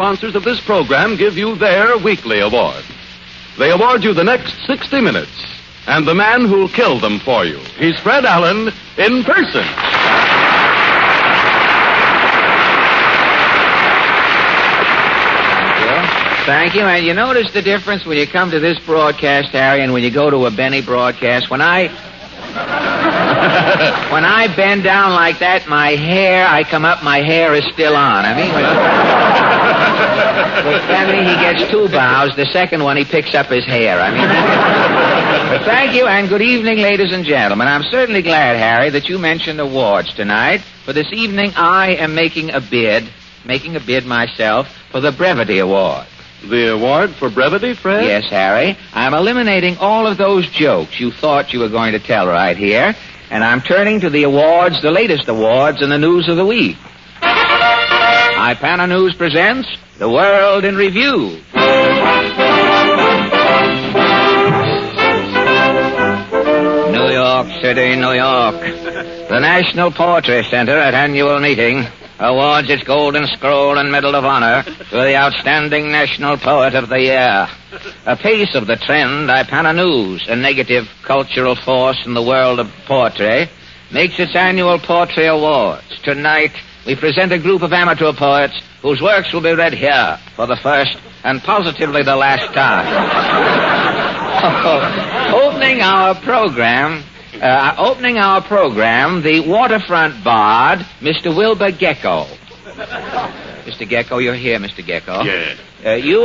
sponsors of this program give you their weekly award. They award you the next 60 minutes and the man who'll kill them for you. He's Fred Allen in person. Thank you. And you notice the difference when you come to this broadcast, Harry, and when you go to a Benny broadcast? When I bend down like that, I come up, my hair is still on. I mean, with Benny, he gets 2 bows. The second one, he picks up his hair. But thank you, and good evening, ladies and gentlemen. I'm certainly glad, Harry, that you mentioned awards tonight. For this evening, I am making a bid myself for the Brevity Award. The award for brevity, Fred? Yes, Harry. I'm eliminating all of those jokes you thought you were going to tell right here, and I'm turning to the awards, the latest awards in the news of the week. Ipana News presents The World in Review. New York City, New York. The National Poetry Center at annual meeting awards its Golden Scroll and Medal of Honor to the outstanding national poet of the year. A piece of the trend, Ipana News, a negative cultural force in the world of poetry, makes its annual poetry awards. Tonight, we present a group of amateur poets whose works will be read here for the first and positively the last time. Opening our program, the waterfront bard, Mr. Wilbur Gecko. Mr. Gecko, you're here, Mr. Gecko. Yeah. You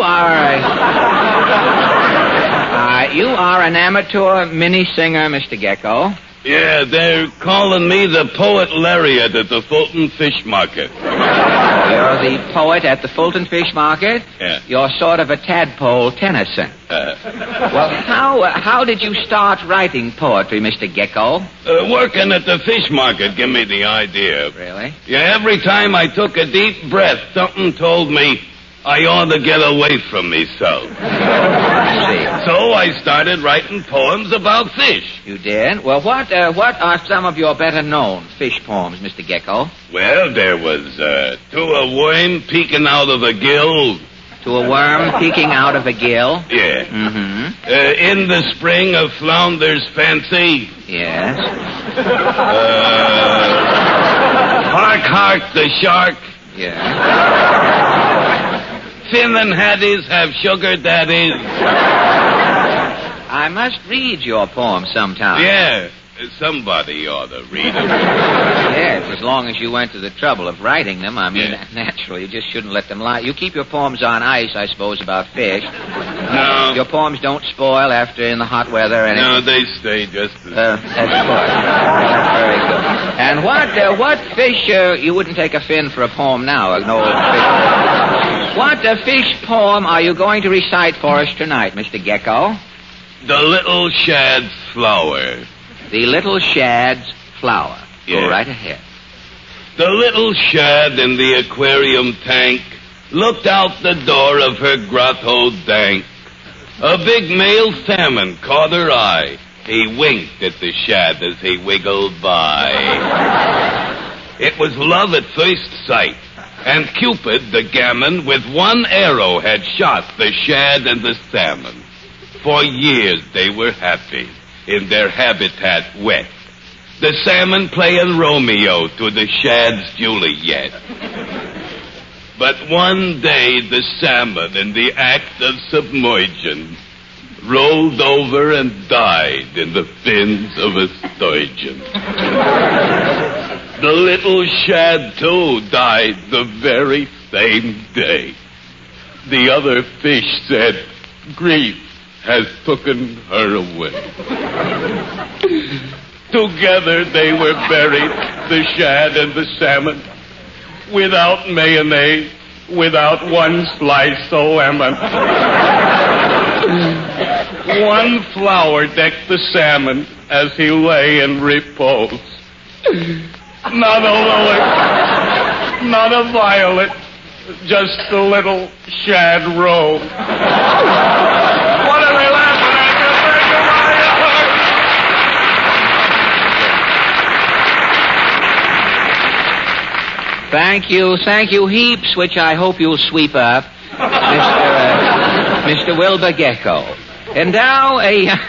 are an amateur mini singer, Mr. Gecko. Yeah, they're calling me the Poet Lariat at the Fulton Fish Market. You're the poet at the Fulton Fish Market? Yeah. You're sort of a tadpole Tennyson. Well, how did you start writing poetry, Mr. Gecko? Working at the fish market gave me the idea. Really? Yeah, every time I took a deep breath, something told me I ought to get away from myself. I see. So I started writing poems about fish. You did? Well, what are some of your better-known fish poems, Mr. Gecko? Well, there was, to a worm peeking out of a gill. To a worm peeking out of a gill? Yeah. Mm-hmm. In the spring of flounder's fancy. Yes. Hark, hark, the shark. Yeah. Finn and Hatties have sugar daddies. I must read your poem sometime. Yeah, somebody ought to read them. Yes, as long as you went to the trouble of writing them. I mean, naturally, you just shouldn't let them lie. You keep your poems on ice, I suppose, about fish. No. Your poems don't spoil after in the hot weather or anything. No, they stay just as... That's good. Very good. And what fish, you wouldn't take a fin for a poem now, an old fish. What fish poem are you going to recite for us tonight, Mr. Gecko? The Little Shad's Flower. The Little Shad's Flower. Yeah. Go right ahead. The little shad in the aquarium tank looked out the door of her grotto dank. A big male salmon caught her eye. He winked at the shad as he wiggled by. It was love at first sight, and Cupid, the gammon, with one arrow had shot the shad and the salmon. For years they were happy in their habitat wet. The salmon playing Romeo to the shad's Juliet. But one day the salmon, in the act of submersion, rolled over and died in the fins of a sturgeon. The little shad, too, died the very same day. The other fish said, grief has taken her away. Together they were buried, the shad and the salmon, without mayonnaise, without one slice of lemon. One flower decked the salmon as he lay in repose. Not a lily, not a violet, just a little shad rose. What are they laughing at? Thank you heaps, which I hope you'll sweep up, Mr. Wilbur Gecko. And now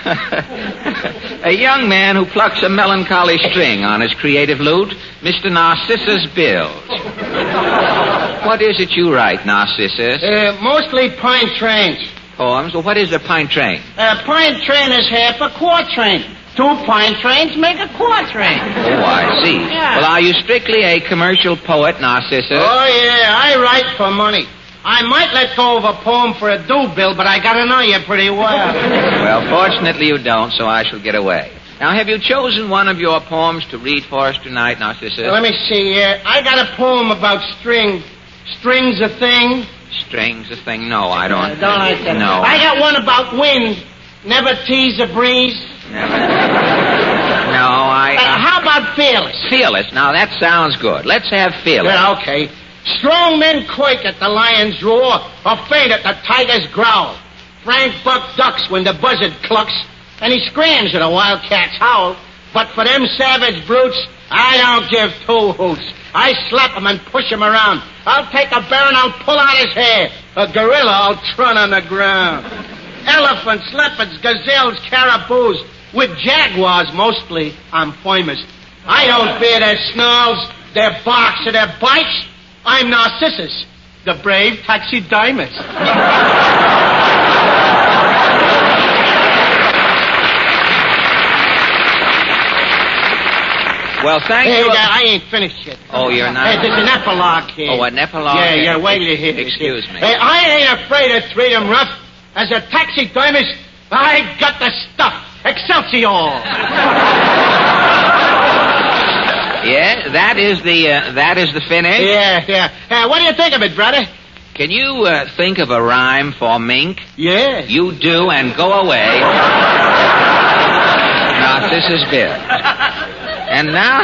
a young man who plucks a melancholy string on his creative lute, Mr. Narcissus Bills. What is it you write, Narcissus? Mostly pine trains. Poems? Well, what is a pine train? Pine train is half a quatrain. 2 pine trains make a quatrain. Oh, I see. Yeah. Well, are you strictly a commercial poet, Narcissus? Oh, yeah, I write for money. I might let go of a poem for a due bill, but I gotta know you pretty well. Well, fortunately you don't, so I shall get away. Now, have you chosen one of your poems to read for us tonight, Narcissus? Let me see. I got a poem about string. String's a thing. Strings a thing? No, I don't. Don't like that. No. I got one about wind. Never tease a breeze. No, how about fearless? Fearless. Now, that sounds good. Let's have fearless. Yeah, okay. Strong men quake at the lion's roar or faint at the tiger's growl. Frank Buck ducks when the buzzard clucks, and he screams at a wildcat's howl. But for them savage brutes, I don't give 2 hoots. I slap him and push him around. I'll take a bear and I'll pull out his hair. A gorilla I'll trun on the ground. Elephants, leopards, gazelles, caribous. With jaguars, mostly, I'm famous. I don't fear their snarls, their barks, or their bites. I'm Narcissus, the brave taxidermist. Well, thank you. I ain't finished yet. Oh, you're not? Hey, there's an epilogue here. Oh, an epilogue? Yeah, wait till you hear this. Excuse me. Hey, I ain't afraid to treat him rough. As a taxidermist, I got the stuff. Excelsior! Yeah, that is the finish? Yeah. What do you think of it, brother? Can you think of a rhyme for mink? Yeah. You do, and go away. Narcissus Bill. And now,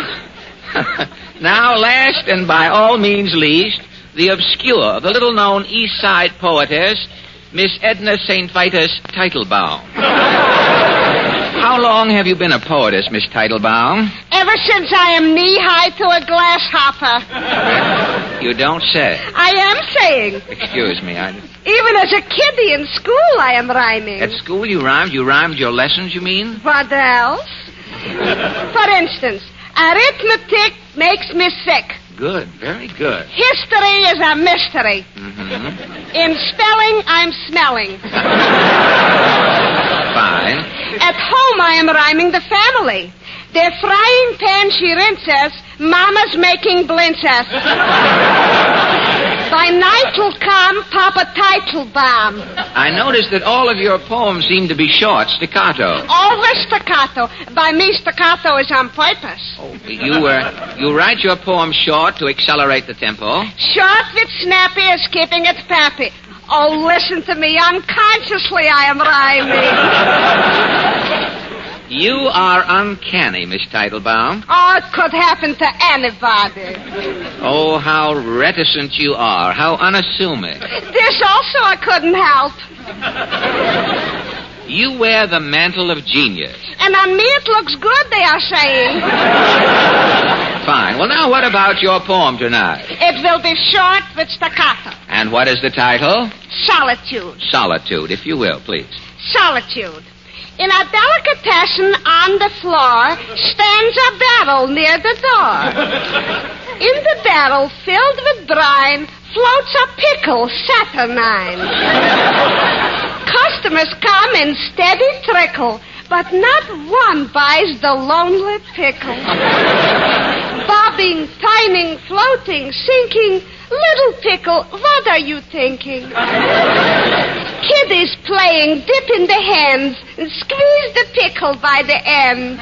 last and by all means least, the obscure, the little-known East Side poetess, Miss Edna St. Vitus Teitelbaum. How long have you been a poetess, Miss Teitelbaum? Ever since I am knee-high to a grasshopper. You don't say. I am saying. Excuse me, Even as a kiddie in school, I am rhyming. At school you rhymed? You rhymed your lessons, you mean? What else? For instance, arithmetic makes me sick. Good, very good. History is a mystery. Mm-hmm. In spelling, I'm smelling. Fine. At home, I am rhyming the family. Their frying pan she rinses, Mama's making blintzes. By night'll come Papa Teitelbaum. I noticed that all of your poems seem to be short, staccato. Over staccato. By me, staccato is on purpose. Oh, you write your poems short to accelerate the tempo. Short with snappy is keeping it pappy. Oh, listen to me. Unconsciously, I am rhyming. You are uncanny, Miss Teitelbaum. Oh, it could happen to anybody. Oh, how reticent you are. How unassuming. This also I couldn't help. You wear the mantle of genius. And on me it looks good, they are saying. Fine. Well, now what about your poem tonight? It will be short with staccato. And what is the title? Solitude. Solitude, if you will, please. Solitude. In a delicatessen on the floor stands a barrel near the door. In the barrel, filled with brine, floats a pickle saturnine. Customers come in steady trickle, but not one buys the lonely pickle. Bobbing, turning, floating, sinking, little pickle, what are you thinking? Kiddies playing, dip in the hands, and squeeze the pickle by the end.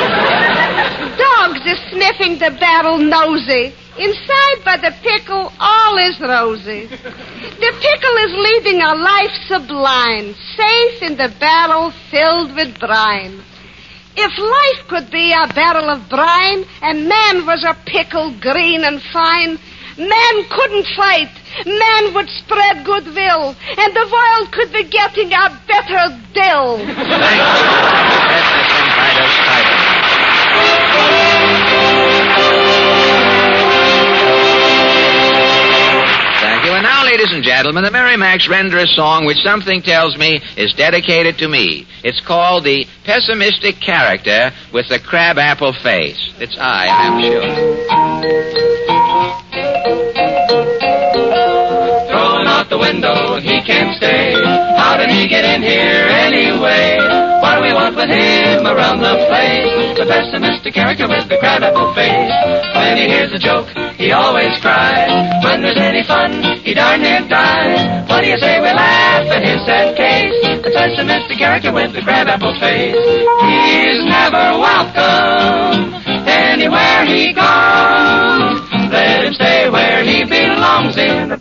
Dogs is sniffing the barrel nosy. Inside by the pickle, all is rosy. The pickle is leading a life sublime, safe in the barrel filled with brine. If life could be a barrel of brine, and man was a pickle green and fine, man couldn't fight. Man would spread goodwill, and the world could be getting a better dill. Thank you. That's the title. ladies and gentlemen, the Merrimacs render a song which something tells me is dedicated to me. It's called The Pessimistic Character with the Crabapple Face. It's I'm sure. Thrown out the window, he can't stay. How did he get in here anyway? What do we want with him around the place? The pessimistic character with the crabapple face. When he hears a joke, he always cries. When there's any fun, he darn near dies. What do you say we laugh at his sad case? The pessimistic character with the crabapple face. He's never welcome anywhere he goes. Let him stay where he belongs in.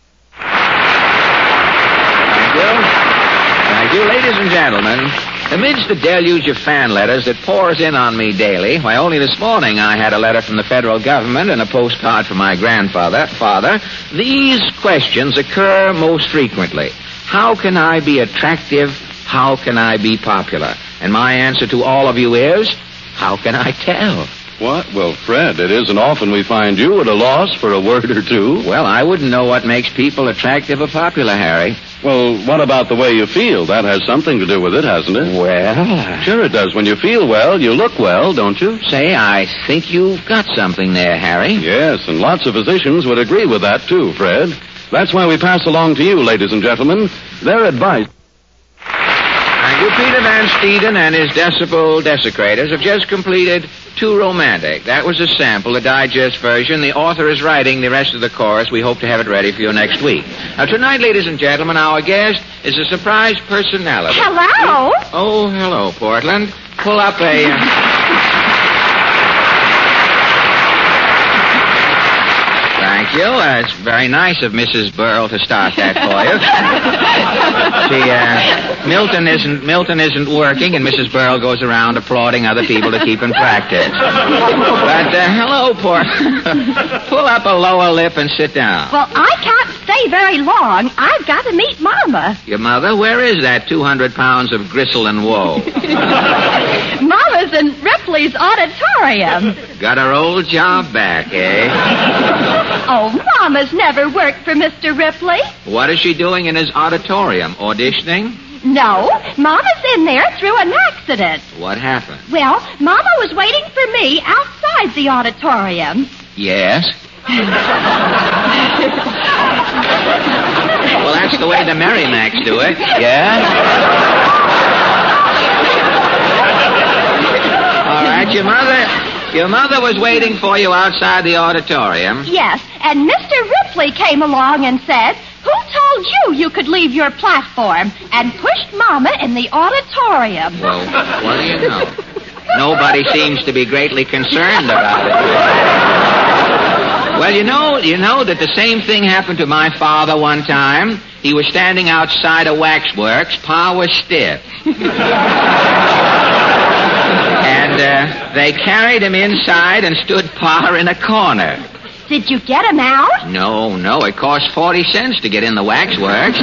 Thank you, ladies and gentlemen. Amidst the deluge of fan letters that pours in on me daily, why, only this morning I had a letter from the federal government and a postcard from my grandfather. These questions occur most frequently. How can I be attractive? How can I be popular? And my answer to all of you is, how can I tell? What? Well, Fred, it isn't often we find you at a loss for a word or two. Well, I wouldn't know what makes people attractive or popular, Harry. Well, what about the way you feel? That has something to do with it, hasn't it? Well, Sure it does. When you feel well, you look well, don't you? Say, I think you've got something there, Harry. Yes, and lots of physicians would agree with that, too, Fred. That's why we pass along to you, ladies and gentlemen, their advice. Thank you. Peter Van Steeden and his Decibel Desecrators have just completed Too Romantic. That was a sample, a digest version. The author is writing the rest of the chorus. We hope to have it ready for you next week. Now, tonight, ladies and gentlemen, our guest is a surprise personality. Hello? Oh, hello, Portland. Pull up a... Thank you. It's very nice of Mrs. Burl to start that for you. Milton isn't working, and Mrs. Burl goes around applauding other people to keep in practice. But, hello, pull up a lower lip and sit down. Well, I can't stay very long. I've got to meet Mama. Your mother? Where is that 200 pounds of gristle and woe? Mama's in Ripley's auditorium. Got her old job back, eh? Oh, Mama's never worked for Mr. Ripley. What is she doing in his auditorium? Auditioning? No, Mama's in there through an accident. What happened? Well, Mama was waiting for me outside the auditorium. Yes? Well, that's the way the Merrimacs do it. Yeah? All right, your mother was waiting for you outside the auditorium. Yes, and Mr. Ripley came along and said, "Who told you could leave your platform?" and pushed Mama in the auditorium. Well, what do you know? Nobody seems to be greatly concerned about it. Well, you know that the same thing happened to my father one time. He was standing outside a waxworks. Pa was stiff. And they carried him inside and stood Pa in a corner. Did you get him out? No, it cost 40 cents to get in the waxworks.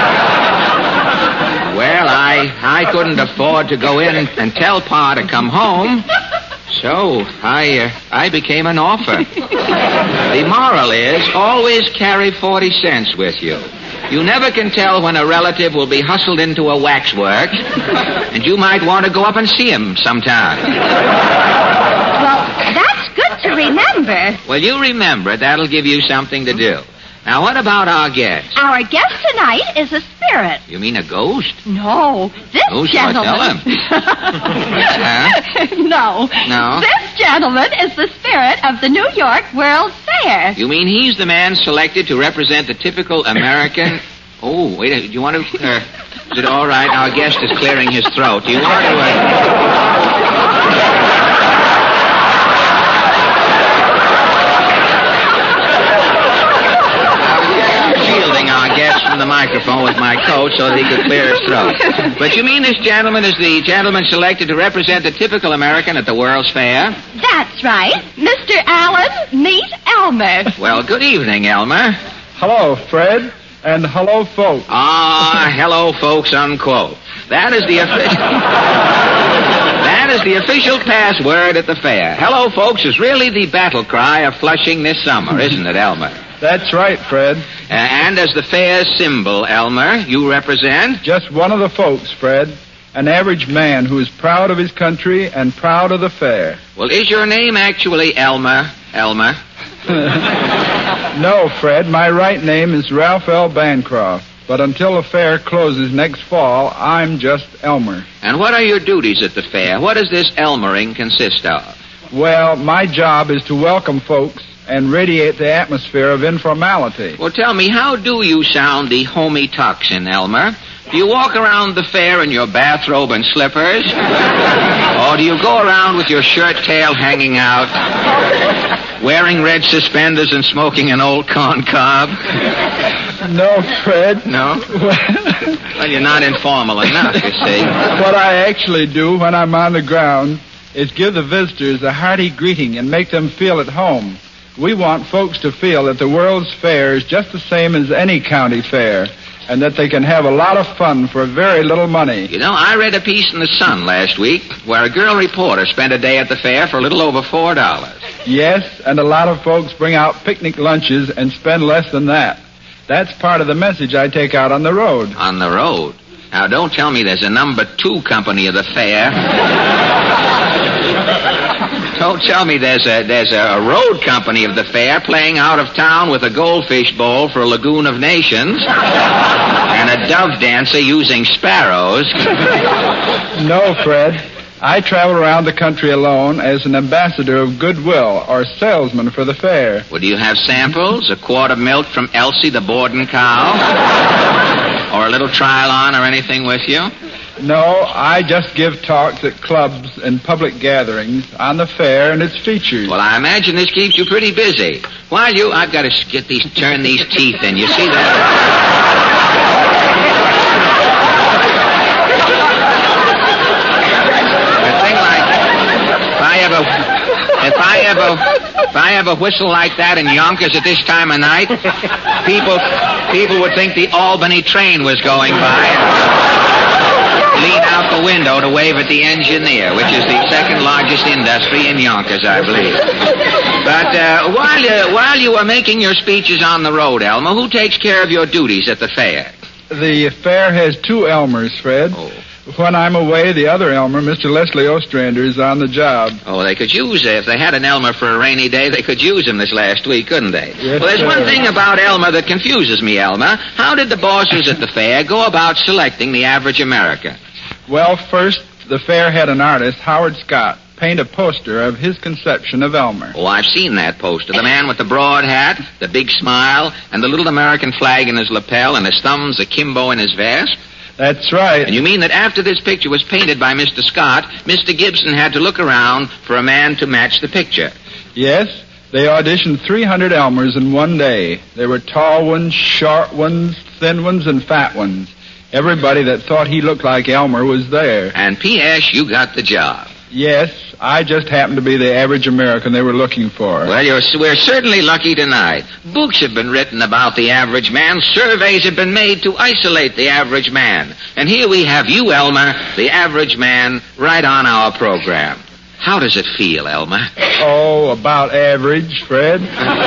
Well, I couldn't afford to go in and tell Pa to come home, so I became an offer. The moral is, always carry 40 cents with you. You never can tell when a relative will be hustled into a waxworks, and you might want to go up and see him sometime. Well, that's good to remember. Well, you remember it. That'll give you something to do. Now, what about our guest? Our guest tonight is a spirit. You mean a ghost? No, this gentleman. Tell him. Huh? No. This gentleman is the spirit of the New York World Fair. You mean he's the man selected to represent the typical American... Oh, wait, do you want to... is it all right? Our guest is clearing his throat. Do you want to... our guest from the microphone with my coat so that he could clear his throat. But you mean this gentleman is the gentleman selected to represent the typical American at the World's Fair? That's right. Mr. Allen, meet Elmer. Well, good evening, Elmer. Hello, Fred, and hello, folks. Ah, hello, folks, unquote. That is the official password at the fair. Hello, folks is really the battle cry of Flushing this summer, isn't it, Elmer? That's right, Fred. And as the fair's symbol, Elmer, you represent? Just one of the folks, Fred. An average man who is proud of his country and proud of the fair. Well, is your name actually Elmer? Elmer? No, Fred. My right name is Ralph L. Bancroft. But until the fair closes next fall, I'm just Elmer. And what are your duties at the fair? What does this Elmering consist of? Well, my job is to welcome folks and radiate the atmosphere of informality. Well, tell me, how do you sound the homey toxin, Elmer? Do you walk around the fair in your bathrobe and slippers? Or do you go around with your shirt tail hanging out, wearing red suspenders and smoking an old corn cob? No, Fred. No? Well, you're not informal enough, you see. What I actually do when I'm on the ground is give the visitors a hearty greeting and make them feel at home. We want folks to feel that the World's Fair is just the same as any county fair, and that they can have a lot of fun for very little money. You know, I read a piece in the Sun last week where a girl reporter spent a day at the fair for a little over $4. Yes, and a lot of folks bring out picnic lunches and spend less than that. That's part of the message I take out on the road. On the road? Now, don't tell me there's a number 2 company of the fair. Don't tell me there's a road company of the fair playing out of town with a goldfish bowl for a Lagoon of Nations and a dove dancer using sparrows. No, Fred. I travel around the country alone as an ambassador of goodwill or salesman for the fair. Well, do you have samples? A quart of milk from Elsie the Borden cow? Or a little trial-on or anything with you? No, I just give talks at clubs and public gatherings on the fair and its features. Well, I imagine this keeps you pretty busy. I've got to turn these teeth in. You see that? If I have a whistle like that in Yonkers at this time of night, people would think the Albany train was going by and lean out the window to wave at the engineer, which is the second largest industry in Yonkers, I believe. But while you are making your speeches on the road, Elmer, who takes care of your duties at the fair? The fair has 2 Elmers, Fred. Oh. When I'm away, the other Elmer, Mr. Leslie Ostrander, is on the job. Oh, they could use it. If they had an Elmer for a rainy day, they could use him this last week, couldn't they? Yes, well, there's sir. one thing about Elmer that confuses me, Elmer. How did the bosses at the fair go about selecting the average American? Well, first, the fair had an artist, Howard Scott, paint a poster of his conception of Elmer. Oh, I've seen that poster. The man with the broad hat, the big smile, and the little American flag in his lapel, and his thumbs akimbo in his vest. That's right. And you mean that after this picture was painted by Mr. Scott, Mr. Gibson had to look around for a man to match the picture? Yes, they auditioned 300 Elmers in one day. There were tall ones, short ones, thin ones, and fat ones. Everybody that thought he looked like Elmer was there. And P.S., you got the job. Yes, I just happened to be the average American they were looking for. Well, we're certainly lucky tonight. Books have been written about the average man. Surveys have been made to isolate the average man. And here we have you, Elmer, the average man, right on our program. How does it feel, Elmer? Oh, about average, Fred.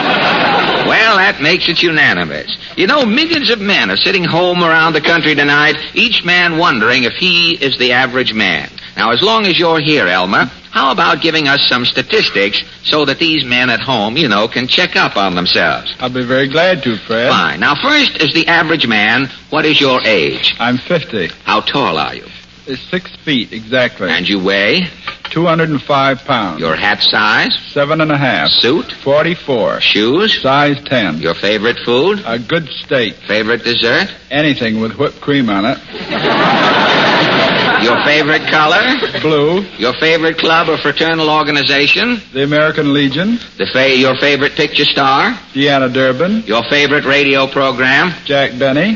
Well, that makes it unanimous. You know, millions of men are sitting home around the country tonight, each man wondering if he is the average man. Now, as long as you're here, Elmer, how about giving us some statistics so that these men at home, can check up on themselves? I'll be very glad to, Fred. Fine. Now, first, as the average man, what is your age? I'm 50. How tall are you? 6 feet, exactly. And you weigh? 205 pounds. Your hat size? 7.5. Suit? 44. Shoes? Size 10. Your favorite food? A good steak. Favorite dessert? Anything with whipped cream on it. Your favorite color? Blue. Your favorite club or fraternal organization? The American Legion. Your favorite picture star? Deanna Durbin. Your favorite radio program? Jack Benny.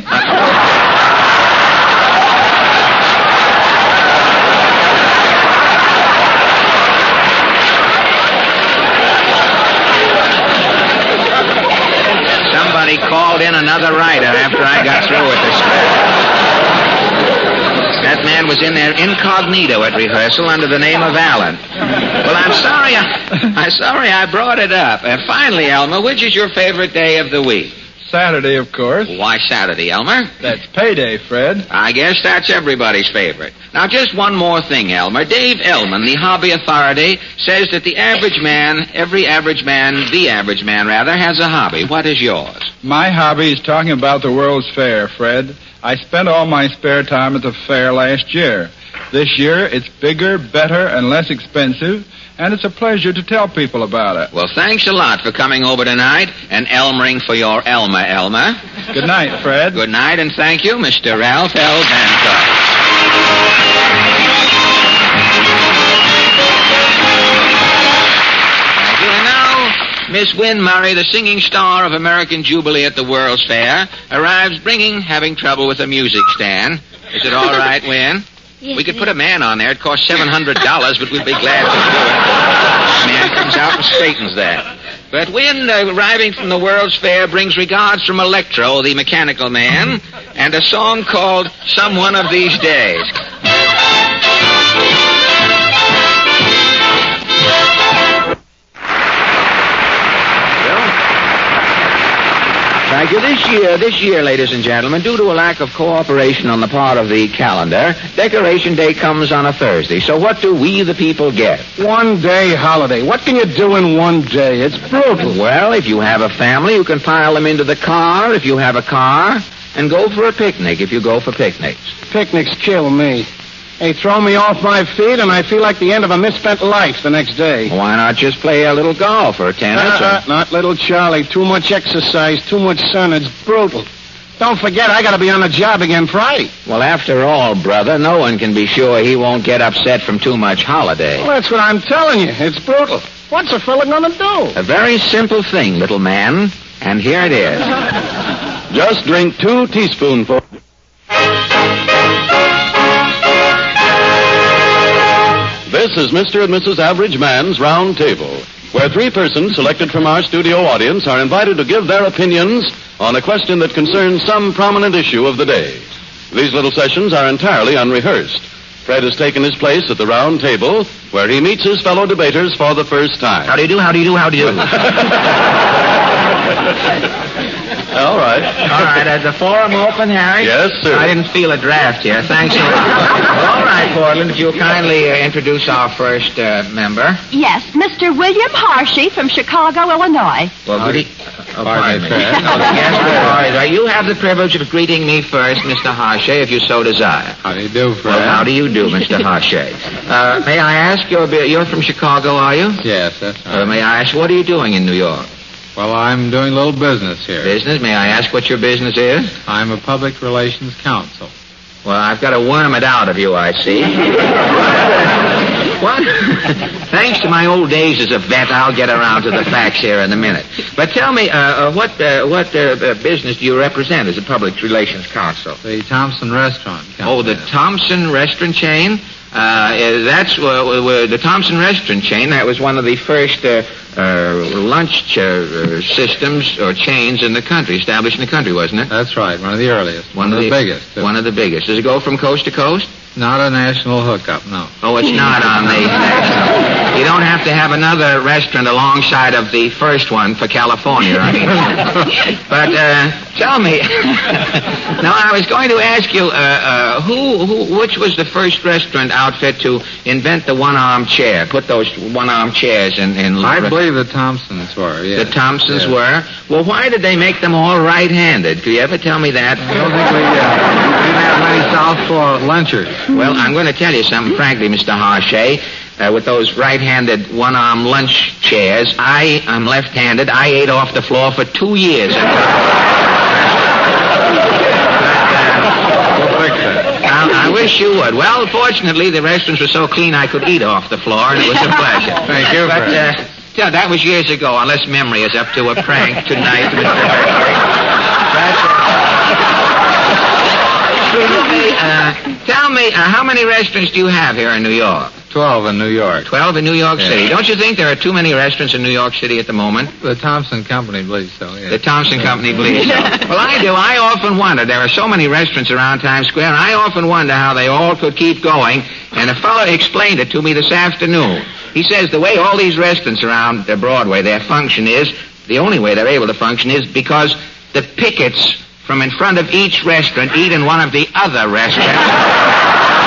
Somebody called in another writer after I got through with this. That man man was in there incognito at rehearsal under the name of Allen. Well, I'm sorry I brought it up. And finally, Elmer, which is your favorite day of the week? Saturday, of course. Why Saturday, Elmer? That's payday, Fred. I guess that's everybody's favorite. Now, just one more thing, Elmer. Dave Ellman, the hobby authority, says that the average man, has a hobby. What is yours? My hobby is talking about the World's Fair, Fred. I spent all my spare time at the fair last year. This year, it's bigger, better, and less expensive, and it's a pleasure to tell people about it. Well, thanks a lot for coming over tonight and Elmering for your Elmer. Good night, Fred. Good night, and thank you, Mr. Ralph L. Bancock. Thank you. And now, Miss Wynne Murray, the singing star of American Jubilee at the World's Fair, arrives having trouble with a music stand. Is it all right, Wynne? Yes, we could put a man on there. It costs $700, but we'd be glad to do it. The man comes out and straightens that. But Wynne, arriving from the World's Fair, brings regards from Electro, the mechanical man, and a song called Some One of These Days. Thank you. This year, ladies and gentlemen, due to a lack of cooperation on the part of the calendar, Decoration Day comes on a Thursday. So what do we, the people, get? 1 day holiday. What can you do in 1 day? It's brutal. Well, if you have a family, you can pile them into the car if you have a car, and go for a picnic if you go for picnics. Picnics kill me. They throw me off my feet, and I feel like the end of a misspent life the next day. Why not just play a little golf or tennis? Not little Charlie. Too much exercise, too much sun. It's brutal. Don't forget, I got to be on the job again Friday. Well, after all, brother, no one can be sure he won't get upset from too much holiday. Well, that's what I'm telling you. It's brutal. What's a fella going to do? A very simple thing, little man, and here it is. Just drink 2 teaspoonfuls. This is Mr. and Mrs. Average Man's Round Table, where 3 persons selected from our studio audience are invited to give their opinions on a question that concerns some prominent issue of the day. These little sessions are entirely unrehearsed. Fred has taken his place at the round table, where he meets his fellow debaters for the first time. How do you do? All right. All right, the forum open, Harry? Yes, sir. I didn't feel a draft here. Thanks a lot. All right, Portland, if you'll kindly introduce our first member. Yes, Mr. William Harshy from Chicago, Illinois. Well, good pardon me. Yes, you have the privilege of greeting me first, Mr. Harshy, if you so desire. How do you do, Fred? Well, how do you do, Mr. Harshy? May I ask, you're from Chicago, are you? Yes, that's right. May I ask, what are you doing in New York? Well, I'm doing a little business here. Business? May I ask what your business is? I'm a public relations counsel. Well, I've got to worm it out of you, I see. What? Thanks to my old days as a vet, I'll get around to the facts here in a minute. But tell me, what business do you represent as a public relations counsel? The Thompson Restaurant Company. Oh, the Thompson Restaurant chain? That's the Thompson Restaurant chain. That was one of the first lunch systems or chains in the country, established in the country, wasn't it? That's right, one of the earliest. One of the biggest. One of the biggest. Does it go from coast to coast? Not a national hookup, no. Oh, it's not on the national. You don't have to have another restaurant alongside of the first one for California. But tell me, now I was going to ask you, which was the first restaurant outfit to invent the one-arm chair? Put those one-arm chairs in. I believe the Thompsons were. Yes. The Thompsons were. Well, why did they make them all right-handed? Could you ever tell me that? I don't think we didn't have many southpaw lunchers. Well, I'm going to tell you something, frankly, Mr. Harshay. With those right-handed one-arm lunch chairs, I'm left-handed. I ate off the floor for 2 years. I wish you would. Well, fortunately, the restaurants were so clean I could eat off the floor, and it was a pleasure. Thank you, But that was years ago, unless memory is up to a prank tonight, Mr. Tell me, how many restaurants do you have here in New York? 12 in New York. 12 in New York Yeah. City. Don't you think there are too many restaurants in New York City at the moment? The Thompson Company believes so, yeah. The Thompson Company believes so. Well, I do. I often wonder. There are so many restaurants around Times Square, and I often wonder how they all could keep going. And a fellow explained it to me this afternoon. He says the way all these restaurants around Broadway, their function is, the only way they're able to function is because the pickets from in front of each restaurant eat in one of the other restaurants.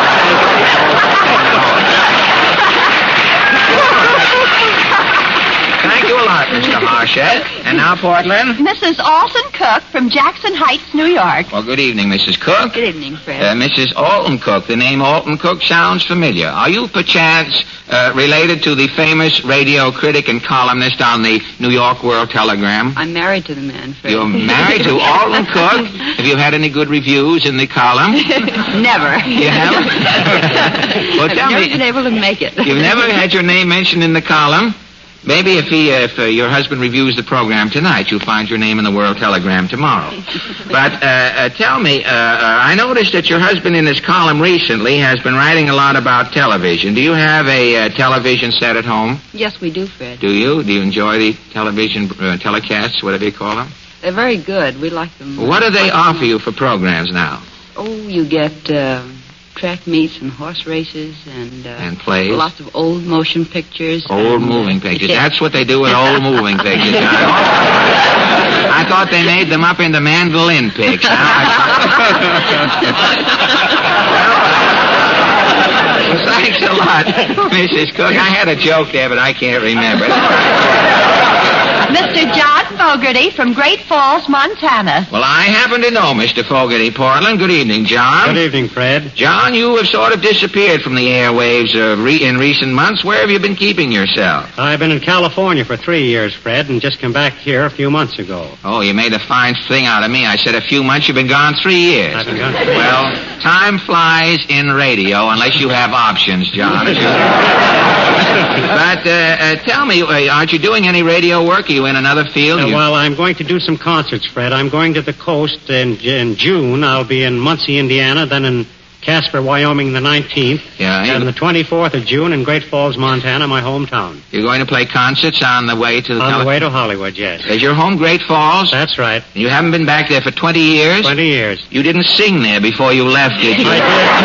Thank you a lot, Mr. Marchette. And now, Portland? Mrs. Alton Cook from Jackson Heights, New York. Well, good evening, Mrs. Cook. Good evening, Fred. Mrs. Alton Cook. The name Alton Cook sounds familiar. Are you, perchance, related to the famous radio critic and columnist on the New York World Telegram? I'm married to the man, Fred. You're married to Alton Cook? Have you had any good reviews in the column? Never. You haven't? Well, tell I've never me. been able to make it. You've never had your name mentioned in the column? Maybe if your husband reviews the program tonight, you'll find your name in the World Telegram tomorrow. But tell me, I noticed that your husband in his column recently has been writing a lot about television. Do you have a television set at home? Yes, we do, Fred. Do you? Do you enjoy the television telecasts, whatever you call them? They're very good. We like them. What do they offer you for programs now? Oh, you get track meets and horse races and plays? Lots of old motion pictures. Old moving pictures. That's what they do with old moving pictures. I thought they made them up into mandolin picks. Well, thanks a lot, Mrs. Cook. I had a joke there, but I can't remember. Mr. John Fogarty from Great Falls, Montana. Well, I happen to know Mr. Fogarty, Portland. Good evening, John. Good evening, Fred. John, you have sort of disappeared from the airwaves in recent months. Where have you been keeping yourself? I've been in California for 3 years, Fred, and just come back here a few months ago. Oh, you made a fine thing out of me. I said a few months. You've been gone 3 years. I've been gone 3 years. Well, time flies in radio unless you have options, John. But tell me, aren't you doing any radio work? Are you in another field? Well, I'm going to do some concerts, Fred. I'm going to the coast in June. I'll be in Muncie, Indiana, then in Casper, Wyoming, the 19th. Yeah. And the 24th of June in Great Falls, Montana, my hometown. You're going to play concerts on the way to... On the way to Hollywood, yes. Is your home Great Falls? That's right. You haven't been back there for 20 years? 20 years. You didn't sing there before you left, did you?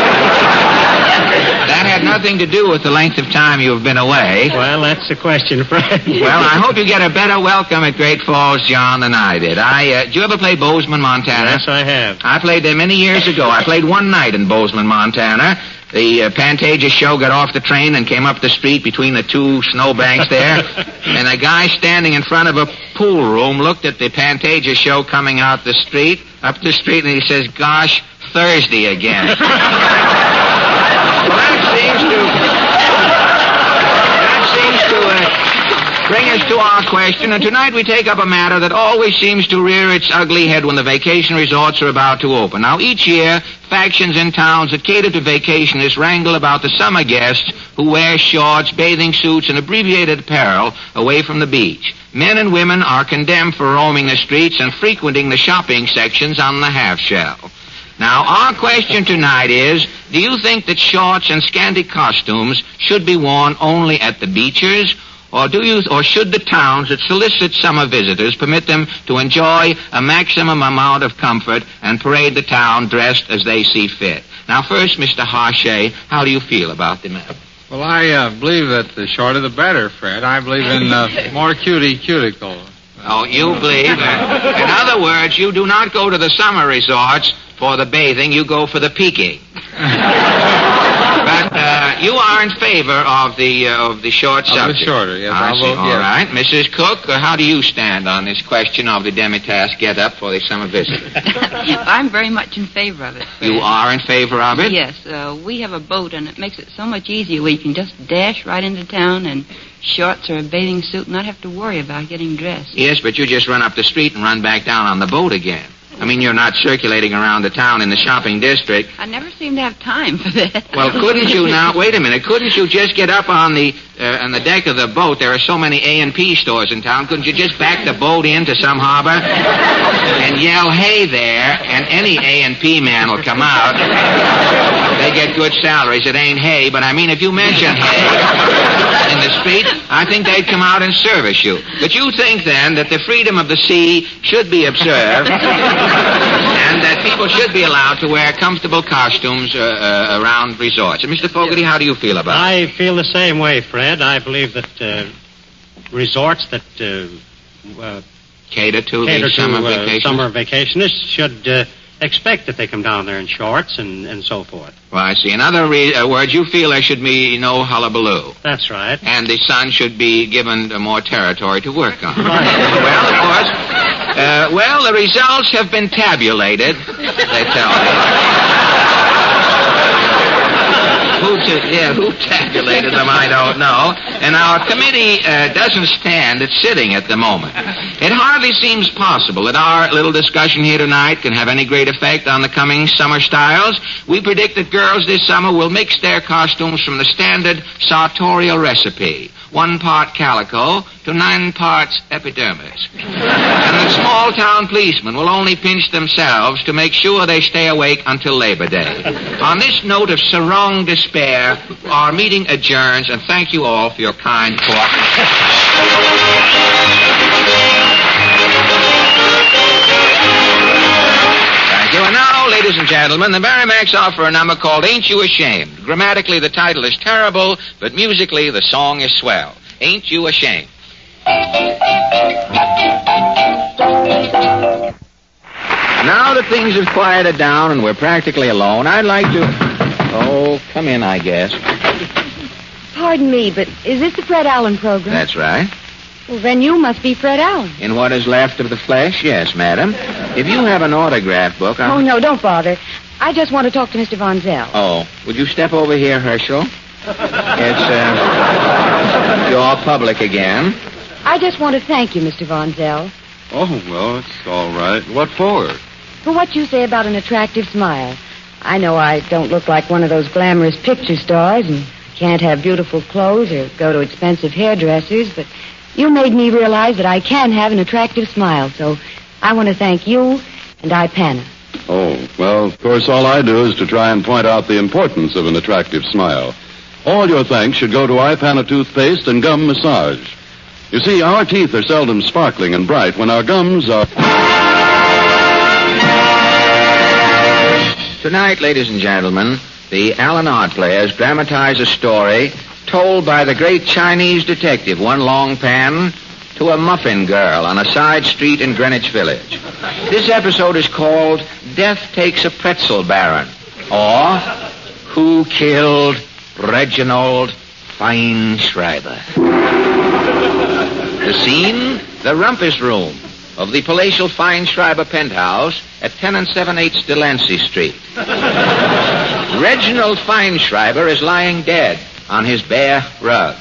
That had nothing to do with the length of time you've been away. Well, that's the question, Fred. Well, I hope you get a better welcome at Great Falls, John, than I did. Did you ever play Bozeman, Montana? Yes, I have. I played there many years ago. I played one night in Bozeman, Montana. The Pantages show got off the train and came up the street between the two snowbanks there. And a guy standing in front of a pool room looked at the Pantages show coming out the street, up the street, and he says, "Gosh, Thursday again." Well, that seems to bring us to our question, and tonight we take up a matter that always seems to rear its ugly head when the vacation resorts are about to open. Now, each year, factions in towns that cater to vacationists wrangle about the summer guests who wear shorts, bathing suits, and abbreviated apparel away from the beach. Men and women are condemned for roaming the streets and frequenting the shopping sections on the half-shell. Now, our question tonight is, do you think that shorts and scanty costumes should be worn only at the beaches, or should the towns that solicit summer visitors permit them to enjoy a maximum amount of comfort and parade the town dressed as they see fit? Now, first, Mr. Harshay, how do you feel about the matter? Well, I believe that the shorter the better, Fred. I believe in more cuticle. Oh, you believe? In other words, you do not go to the summer resorts for the bathing, you go for the peaking. But you are in favor of the short subject. The shorter, yes. I see. All right. Mrs. Cook, how do you stand on this question of the demitasse get-up for the summer visitor? I'm very much in favor of it, Fred. You are in favor of it? Yes. We have a boat, and it makes it so much easier where you can just dash right into town and shorts or a bathing suit and not have to worry about getting dressed. Yes, but you just run up the street and run back down on the boat again. I mean, you're not circulating around the town in the shopping district. I never seem to have time for that. Well, couldn't you now? Wait a minute. Couldn't you just get up on the deck of the boat? There are so many A&P stores in town. Couldn't you just back the boat into some harbor and yell, "Hey there," and any A&P man will come out. They get good salaries. It ain't hay, but I mean, if you mention hay in the street, I think they'd come out and service you. But you think, then, that the freedom of the sea should be observed and that people should be allowed to wear comfortable costumes around resorts. And Mr. Fogarty, how do you feel about it? I feel the same way, Fred. I believe that resorts that cater to the summer vacationists should expect that they come down there in shorts and so forth. Well, I see. In other words, you feel there should be no hullabaloo. That's right. And the sun should be given more territory to work on. Right. Well, of course. The results have been tabulated, they tell me. Who tabulated them, I don't know. And our committee doesn't stand. It's sitting at the moment. It hardly seems possible that our little discussion here tonight can have any great effect on the coming summer styles. We predict that girls this summer will mix their costumes from the standard sartorial recipe. 1 part calico to 9 parts epidermis. And the small-town policemen will only pinch themselves to make sure they stay awake until Labor Day. On this note of sarong despair, our meeting adjourns, and thank you all for your kind cooperation. Thank you. And now, ladies and gentlemen, the Merrimacs offer a number called Ain't You Ashamed. Grammatically, the title is terrible, but musically, the song is swell. Ain't You Ashamed? Now that things have quieted down and we're practically alone, I'd like to... Oh, come in, I guess. Pardon me, but is this the Fred Allen program? That's right. Well, then you must be Fred Allen. In what is left of the flesh, yes, madam. If you have an autograph book, Oh, no, don't bother. I just want to talk to Mr. Von Zell. Oh, would you step over here, Herschel? It's, you're public again. I just want to thank you, Mr. Von Zell. Oh, well, it's all right. What for? For what you say about an attractive smile. I know I don't look like one of those glamorous picture stars and can't have beautiful clothes or go to expensive hairdressers, but you made me realize that I can have an attractive smile, so I want to thank you and Ipana. Oh, well, of course, all I do is to try and point out the importance of an attractive smile. All your thanks should go to Ipana toothpaste and gum massage. You see, our teeth are seldom sparkling and bright when our gums are... Tonight, ladies and gentlemen, the Allen Art Players dramatize a story told by the great Chinese detective, One Long Pan, to a muffin girl on a side street in Greenwich Village. This episode is called Death Takes a Pretzel Baron, or Who Killed Reginald Feinschreiber. The scene, the rumpus room of the palatial Feinschreiber penthouse at 10 7/8 Delancey Street. Reginald Feinschreiber is lying dead on his bare rug.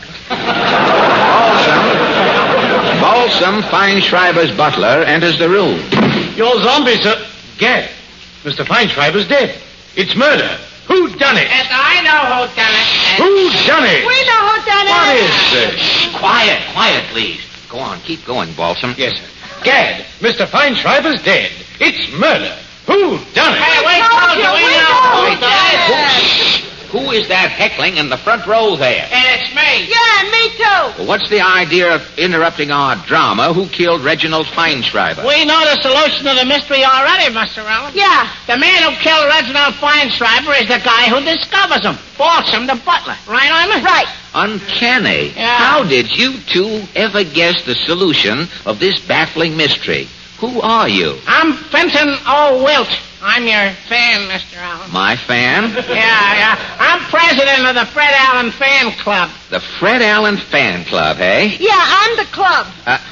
Balsam, Feinschreiber's butler, enters the room. Your zombies are... Gad, Mr. Feinschreiber's dead. It's murder. Who done it? Yes, I know who done it. Who done it? We know who done it. What is this? Quiet, please. Go on, keep going, Balsam. Yes, sir. Gad, Mr. Feinschreiber's dead. It's murder. Who done it? Hey, we told you, we know who done it. Who is that heckling in the front row there? And it's me. Yeah, me too. Well, what's the idea of interrupting our drama? Who killed Reginald Feinschreiber? We know the solution to the mystery already, Mr. Allen. Yeah. The man who killed Reginald Feinschreiber is the guy who discovers him. Balsam, the butler. Right, Irma? Right. Uncanny. Yeah. How did you two ever guess the solution of this baffling mystery? Who are you? I'm Fenton O. Wilt. I'm your fan, Mr. Allen. My fan? Yeah. I'm president of the Fred Allen Fan Club. The Fred Allen Fan Club, eh? Yeah, I'm the club.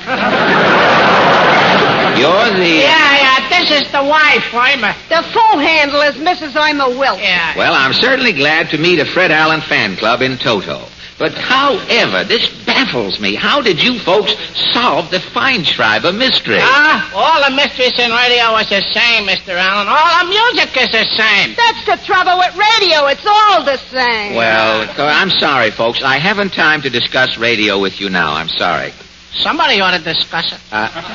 You're the... Yeah, this is the wife, Irma. The full handle is Mrs. Irma Wilt. Yeah. Well, I'm certainly glad to meet a Fred Allen Fan Club in toto. But however, this baffles me. How did you folks solve the Feinschreiber mystery? All the mysteries in radio is the same, Mr. Allen. All the music is the same. That's the trouble with radio. It's all the same. Well, I'm sorry, folks. I haven't time to discuss radio with you now. I'm sorry. Somebody ought to discuss it.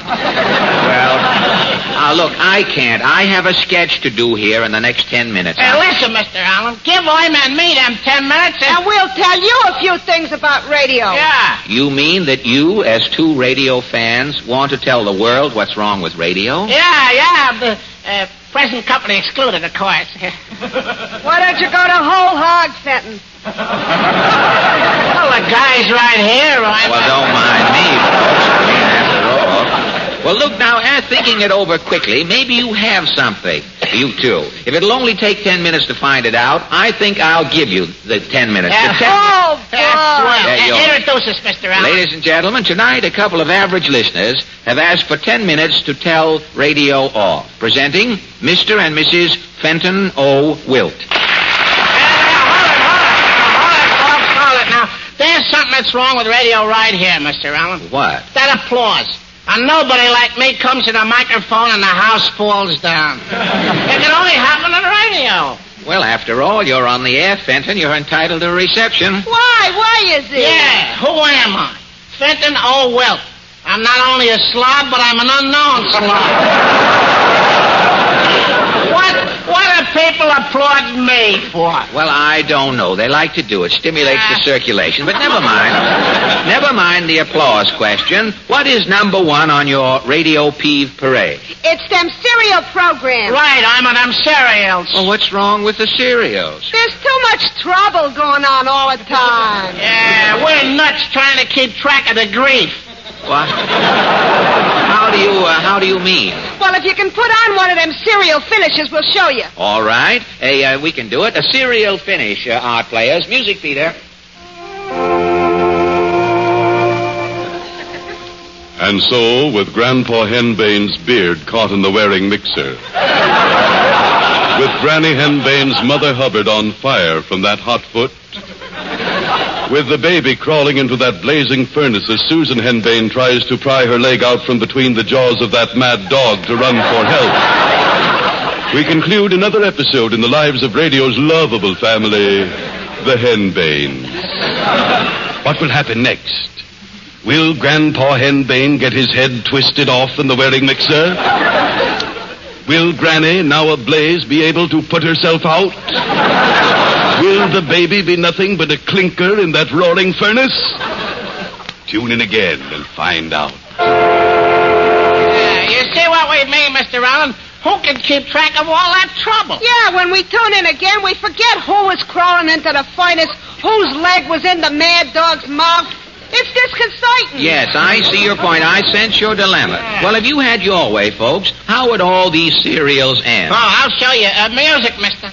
Look, I can't. I have a sketch to do here in the next 10 minutes. Listen, Mr. Allen, give him and me them 10 minutes and we'll tell you a few things about radio. Yeah. You mean that you, as two radio fans, want to tell the world what's wrong with radio? Yeah. The present company excluded, of course. Why don't you go to Whole Hog, Fenton? Well, the guy's right here, right? Well, don't mind me, folks. I mean, after all. Well, look, now, thinking it over quickly, maybe you have something. You two. If it'll only take 10 minutes to find it out, I think I'll give you the 10 minutes. That's swell. Introduce us, Mr. Allen. Ladies and gentlemen, tonight a couple of average listeners have asked for 10 minutes to tell radio off. Presenting Mr. and Mrs. Fenton O. Wilt. Hold it now. There's something that's wrong with radio right here, Mr. Allen. What? That applause. And nobody like me comes to the microphone and the house falls down. It can only happen on the radio. Well, after all, you're on the air, Fenton. You're entitled to a reception. Why? Why is it? Yeah, who am I? Fenton O. Wilt. I'm not only a slob, but I'm an unknown slob. What are people applauding me for? Well, I don't know. They like to do it. Stimulates the circulation. But never mind. Never mind the applause question. What is number one on your radio peeve parade? It's them cereal programs. Right, I'm on them cereals. Well, what's wrong with the cereals? There's too much trouble going on all the time. Yeah, we're nuts trying to keep track of the grief. What? How do you mean? Well, if you can put on one of them cereal finishes, we'll show you. All right. We can do it. A cereal finish, art players. Music, Peter. And so, with Grandpa Henbane's beard caught in the wearing mixer, with Granny Henbane's Mother Hubbard on fire from that hot foot, with the baby crawling into that blazing furnace as Susan Henbane tries to pry her leg out from between the jaws of that mad dog to run for help, we conclude another episode in the lives of radio's lovable family, the Henbanes. What will happen next? Will Grandpa Henbane get his head twisted off in the wearing mixer? Will Granny, now ablaze, be able to put herself out? Will the baby be nothing but a clinker in that roaring furnace? Tune in again and find out. You see what we mean, Mr. Allen? Who can keep track of all that trouble? Yeah, when we tune in again, we forget who was crawling into the furnace, whose leg was in the mad dog's mouth. It's disconcerting. Yes, I see your point. I sense your dilemma. Well, if you had your way, folks, how would all these cereals end? Oh, I'll show you. Music, mister.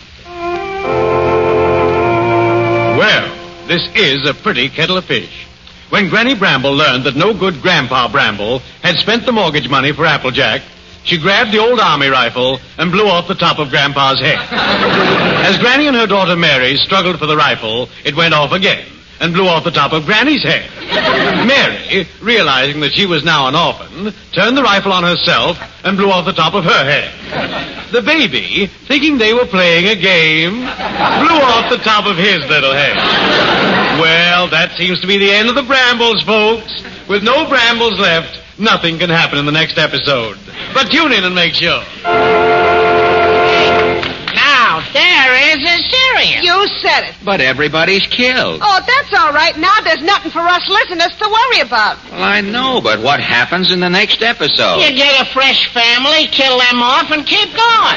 Well, this is a pretty kettle of fish. When Granny Bramble learned that no good Grandpa Bramble had spent the mortgage money for Applejack, she grabbed the old army rifle and blew off the top of Grandpa's head. As Granny and her daughter Mary struggled for the rifle, it went off again and blew off the top of Granny's head. Mary, realizing that she was now an orphan, turned the rifle on herself and blew off the top of her head. The baby, thinking they were playing a game, blew off the top of his little head. Well, that seems to be the end of the Brambles, folks. With no Brambles left, nothing can happen in the next episode. But tune in and make sure. Now, there is a cereal. You said it. But everybody's killed. Oh, that's all right. Now there's nothing for us listeners to worry about. Well, I know, but what happens in the next episode? You get a fresh family, kill them off, and keep going.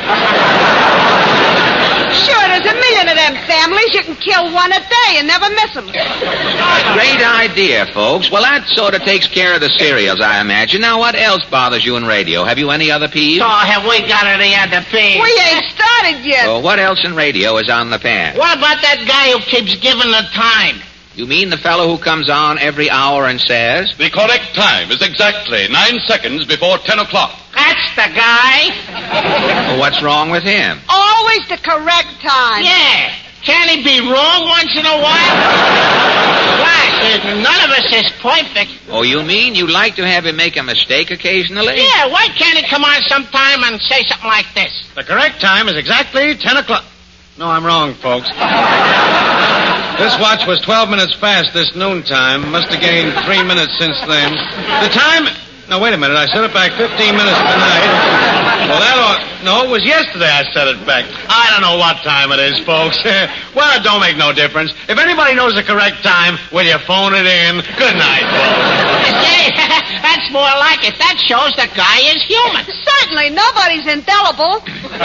Sure, there's a million of them families. You can kill one a day and never miss them. Great idea, folks. Well, that sort of takes care of the cereals, I imagine. Now, what else bothers you in radio? Have you any other peeves? Oh, have we got any other peeves? We ain't started yet. Well, what else in radio is on the pan? What about that guy who keeps giving the time? You mean the fellow who comes on every hour and says? The correct time is exactly 9 seconds before 10 o'clock. That's the guy. Well, what's wrong with him? Always the correct time. Yeah. Can he be wrong once in a while? none of us is perfect. Oh, you mean you'd like to have him make a mistake occasionally? Yeah, why can't he come on sometime and say something like this? The correct time is exactly 10 o'clock. No, I'm wrong, folks. This watch was 12 minutes fast this noontime. Must have gained 3 minutes since then. The time... No, wait a minute. I set it back 15 minutes tonight. Well, that ought... No, it was yesterday I set it back. I don't know what time it is, folks. Well, it don't make no difference. If anybody knows the correct time, will you phone it in? Good night, folks. Hey, that's more like it. That shows the guy is human. Certainly, nobody's indelible.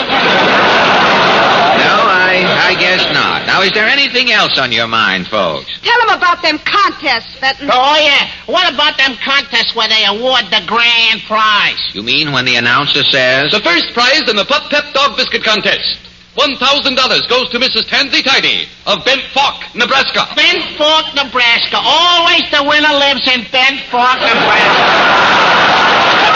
No, I guess not. Now, is there anything else on your mind, folks? Tell them about them contests, Fenton. Oh, yeah. What about them contests where they award the grand prize? You mean when the announcer says... The first prize in the Pup Pep Dog Biscuit Contest. $1,000 goes to Mrs. Tansy Tidy of Bent Fork, Nebraska. Bent Fork, Nebraska. Always the winner lives in Bent Fork, Nebraska.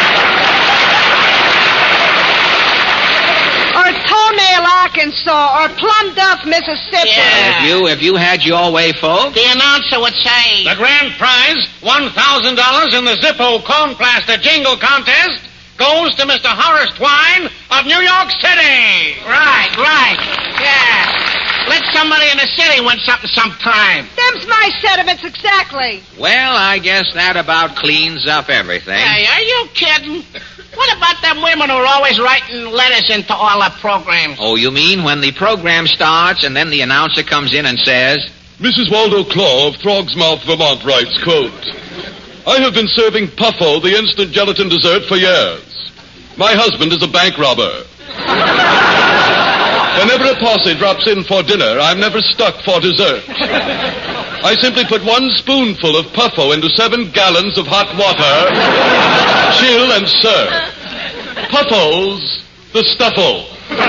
Or Toenail, Arkansas, or Plum Duff, Mississippi. Yeah. If you had your way, folks... The announcer would say... The grand prize, $1,000 in the Zippo Corn Plaster Jingle Contest, goes to Mr. Horace Twine of New York City. Right. Yeah. Let somebody in the city win something sometime. Them's my sentiments exactly. Well, I guess that about cleans up everything. Hey, are you kidding? What about them women who are always writing letters into all our programs? Oh, you mean when the program starts and then the announcer comes in and says... Mrs. Waldo Claw of Throgsmouth, Vermont writes, quote, I have been serving Puffo, the instant gelatin dessert, for years. My husband is a bank robber. Whenever a posse drops in for dinner, I'm never stuck for dessert. I simply put 1 spoonful of Puffo into 7 gallons of hot water, chill and serve. Puffos, the stuffle.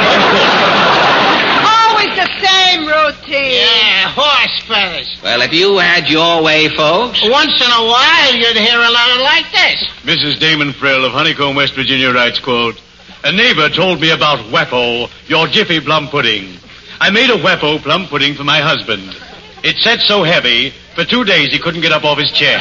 Always the same routine. Yeah, horse feathers. Well, if you had your way, folks... Once in a while, you'd hear a letter like this. Mrs. Damon Frill of Honeycomb, West Virginia writes, quote, a neighbor told me about Weppo, your Jiffy plum pudding. I made a Weppo plum pudding for my husband. It set so heavy, for 2 days he couldn't get up off his chair.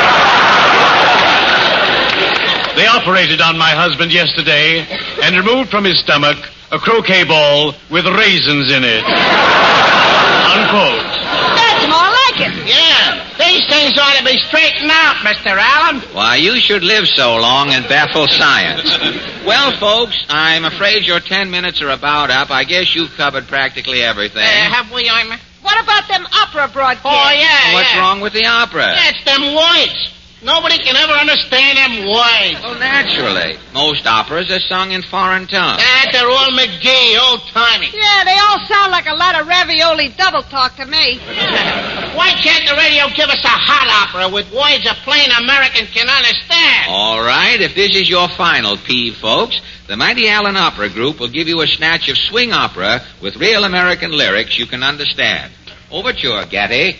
They operated on my husband yesterday and removed from his stomach a croquet ball with raisins in it. Unquote. That's more like it. Yeah, these things ought to be straightened out, Mr. Allen. Why, you should live so long and baffle science. Well, folks, I'm afraid your 10 minutes are about up. I guess you've covered practically everything. Have we, Irma? What about them opera broadcasts? Oh, yeah, What's wrong with the opera? That's them words. Nobody can ever understand them words. Well, naturally. Most operas are sung in foreign tongues. They're all McGee, old-timey. Yeah, they all sound like a lot of ravioli double talk to me. Why can't the radio give us a hot opera with words a plain American can understand? All right, if this is your final peeve, folks, the Mighty Allen Opera Group will give you a snatch of swing opera with real American lyrics you can understand. Overture, Gatty.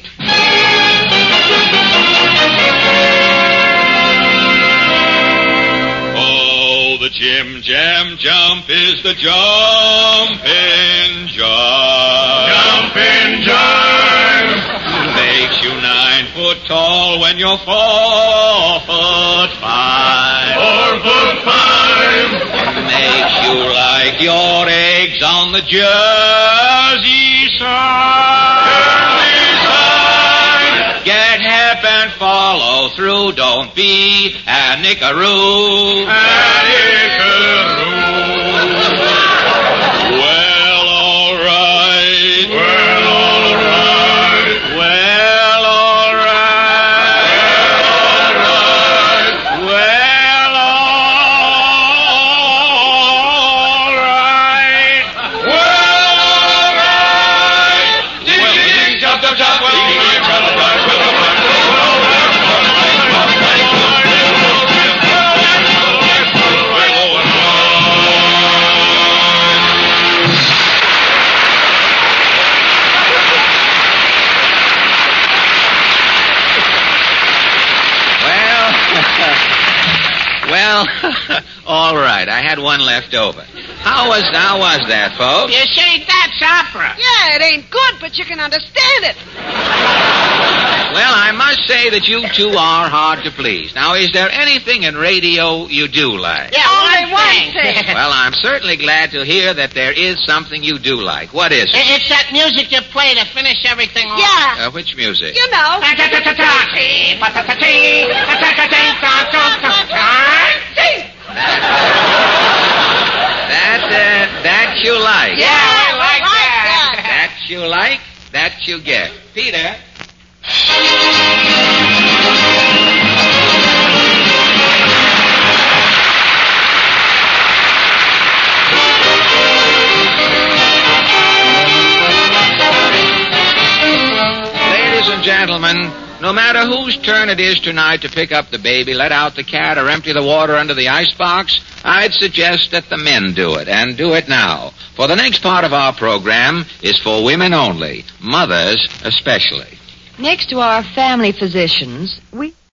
Oh, the Jim Jam Jump is the jumpin' jive. Jumpin' jive. Makes you 9 foot tall when you're 4 foot 5. 4 foot 5. Makes you like your eggs on the Jersey side. Get hip and follow through. Don't be a nickaroo. Well, all right. Well, all right. Well, all right. Well, all right. Well, all right. Ding, chop, chop, chop. Well, all right. I had one left over. How was that, folks? You see, that's opera. Yeah, it ain't good, but you can understand it. Well, I must say that you two are hard to please. Now, is there anything in radio you do like? Yeah, Only one thing. Well, I'm certainly glad to hear that there is something you do like. What is it? It's that music you play to finish everything off. Yeah. Which music? You know. That you like. Yeah, I like that. That you like, that you get. Peter. Ladies and gentlemen, no matter whose turn it is tonight to pick up the baby, let out the cat, or empty the water under the icebox, I'd suggest that the men do it, and do it now. For the next part of our program is for women only, mothers especially. Next to our family physicians, we